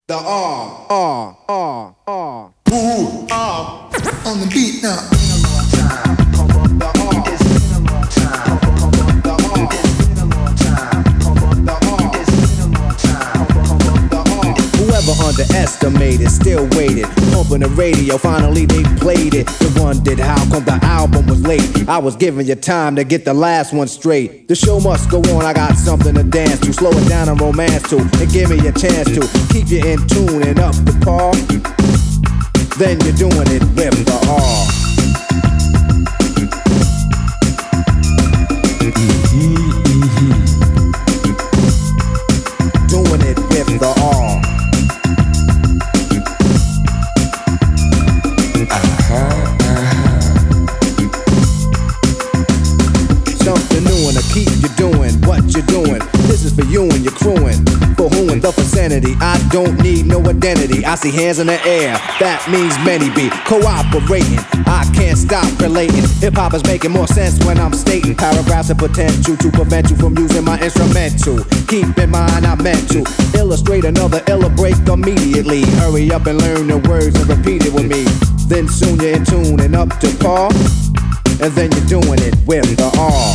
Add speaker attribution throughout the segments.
Speaker 1: The Ooh, on the beat now.
Speaker 2: Whoever underestimated, still waited. Pumping the radio, finally they played it. They wondered how come the album was late. I was giving you time to get the last one straight. The show must go on, I got something to dance to. Slow it down and romance to, and give me a chance to keep you in tune and up to par. Then you're doing it with the R. Doing it with the R. Something new and to keep you doing what you're doing. This is for you and your crewing. For who in the vicinity, I don't need no identity. I see hands in the air, that means many be cooperating. I can't stop relating. Hip-hop is making more sense when I'm stating paragraphs of potential to prevent you from using my instrumental. Keep in mind I meant to illustrate another illa break immediately. Hurry up and learn the words and repeat it with me. Then soon you're in tune and up to par. And then you're doing it with the R.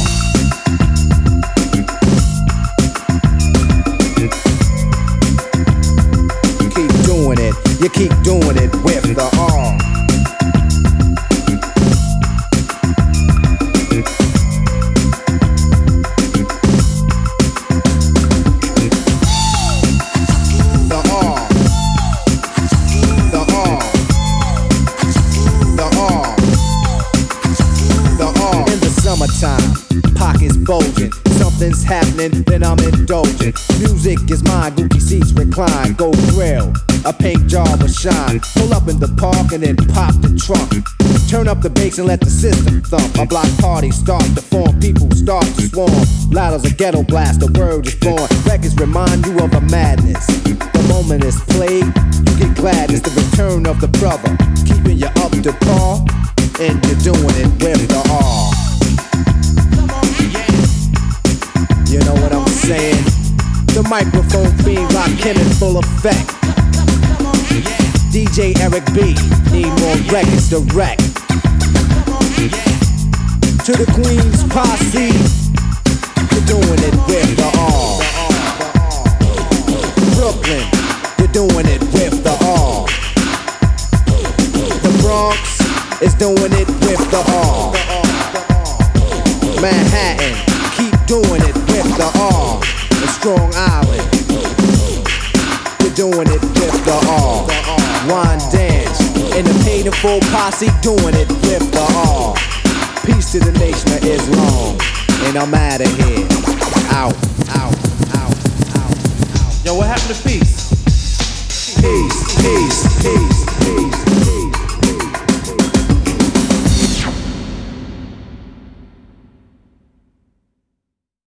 Speaker 2: Keep doing it, you keep doing it with the R. Summertime, pockets bulging. Something's happening, then I'm indulgent. Music is mine, Gucci seats recline. Gold grill, a pink jar will shine. Pull up in the park and then pop the trunk. Turn up the bass and let the system thump. A block party start to form, people start to swarm. Loud as a ghetto blast, the word is born. Records remind you of a madness. The moment it's played, you get glad it's the return of the brother. Keeping you up to par, and you're doing it with the R. You know what I'm saying? The microphone being rockin' in full effect. DJ Eric B, need more records to wreck. To the Queen's posse, you're doing it with the R. Brooklyn, you're doing it with the R. The Bronx is doing it with the R. Manhattan, keep doing it with the R. The Strong Island, you're doing it with the R. Wine dance, and the paid in full posse doing it with the R. Peace to the nation of Islam, and I'm out of here. Out.
Speaker 3: Yo, what happened to peace?